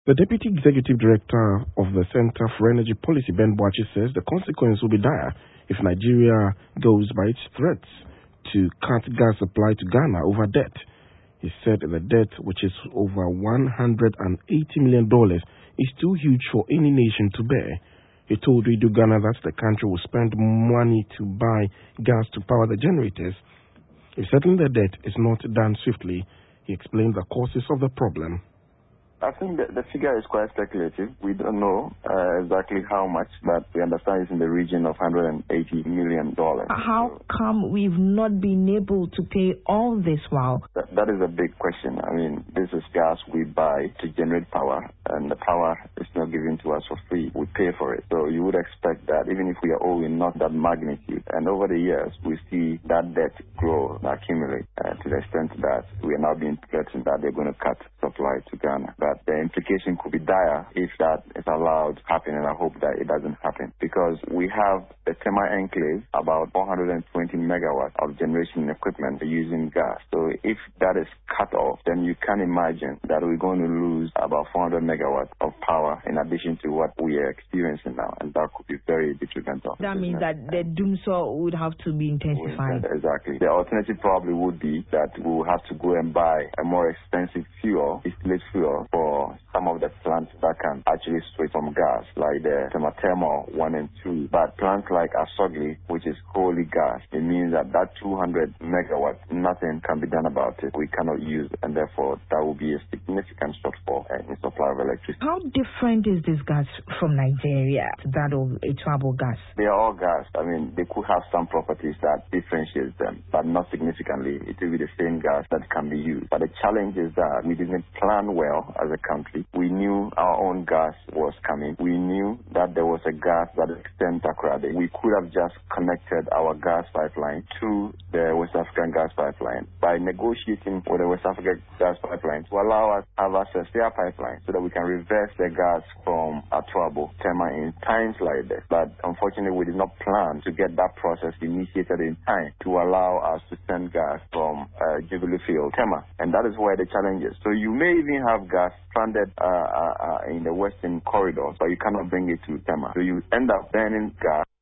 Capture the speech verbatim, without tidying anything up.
The Deputy Executive Director of the Center for Energy Policy, Ben Boachi, says the consequence will be dire if Nigeria goes by its threats to cut gas supply to Ghana over debt. He said the debt, which is over one hundred eighty million dollars, is too huge for any nation to bear. He told Radio Ghana that the country will spend money to buy gas to power the generators. If settling the debt is not done swiftly, he explained the causes of the problem. I think that the figure is quite speculative. We don't know uh, exactly how much, but we understand it's in the region of one hundred eighty million dollars. How come we've not been able to pay all this while? That, that is a big question. I mean, this is gas we buy to generate power, and the power is not given to us for free. We pay for it. So you would expect that even if we are owing not that magnitude, and over the years we see that debt grow and accumulate uh, to the extent that we are now being threatened that they're going to cut supply to Ghana. But the implication could be dire if that is allowed to happen, and I hope that it doesn't happen. Because we have the Tema Enclave, about four hundred twenty megawatts of generation equipment using gas. So if that is cut off, then you can imagine that we're going to lose about four hundred megawatts of power in addition to what we are experiencing now, and that could be very detrimental. That means that the doomsday would have to be intensified. Exactly. The alternative probably would be that we will have to go and buy a more expensive fuel, distillate fuel, for some of the plants that can actually switch from gas, like the Temathermal one and two. But plants like Asogli, which is wholly gas, it means that that two hundred megawatts, nothing can be done about it. We cannot use it, and therefore that will be a significant shortfall in supply of electricity. How different is this gas from Nigeria, that of Etuabo gas? They are all gas. I mean, they could have some properties that differentiates them, but not significantly. It will be the same gas that can be used. But the challenge is that we didn't plan well as a country. We knew our own gas was coming. We knew that there was a gas that extends Takoradi. We could have just connected our gas pipeline to the West African gas pipeline by negotiating with the West African gas pipeline to allow us to have access to their pipeline so that we can reverse the gas from Atuabo, Tema in times like this. But unfortunately, we did not plan to get that process initiated in time to allow us to send gas from uh, Jubilee Field, Tema. And that is where the challenge is. So you may even have gas stranded uh, uh, uh, in the western corridor, but you cannot bring it to Tema. So you end up burning gas